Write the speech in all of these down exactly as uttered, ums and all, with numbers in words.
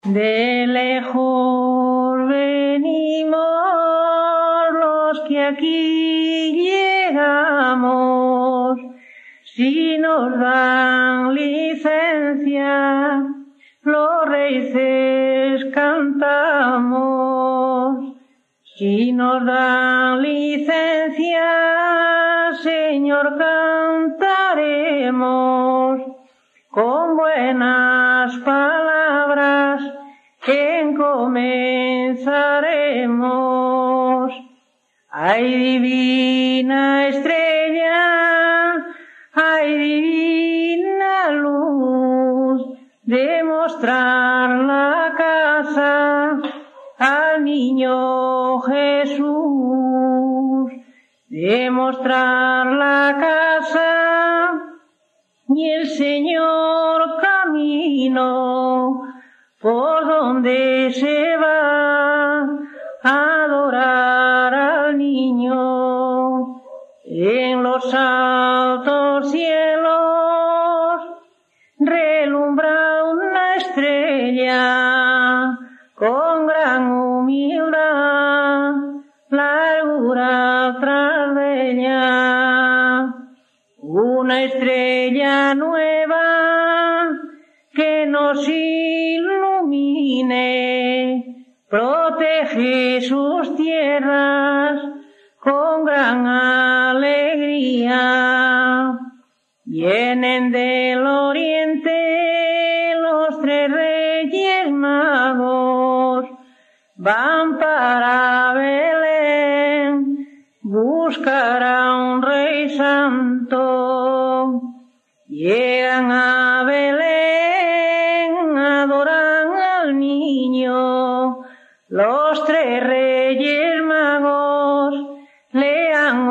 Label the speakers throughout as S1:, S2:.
S1: De lejos venimos los que aquí llegamos, si nos dan licencia, los reyes cantamos. Si nos dan licencia, Señor, cantaremos con buenas palabras encomenzaremos. Ay, divina estrella, ay, divina luz, de mostrar la casa al niño Jesús, de mostrar la casa y el Señor camino por donde se va a adorar al niño. En los altos cielos relumbra una estrella con gran humildad, largura tras de ella. Una estrella nueva que nos ilumine, protege sus tierras con gran alegría. Vienen del oriente los tres reyes magos, van para Belén, buscar a un rey santo. Llegan a Belén, adoran al niño, los tres reyes magos le han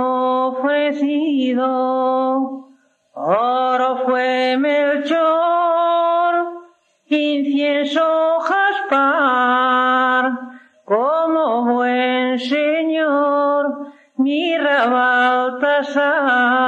S1: ofrecido oro fue Melchor, incienso jaspar, como buen señor mirra Baltasar.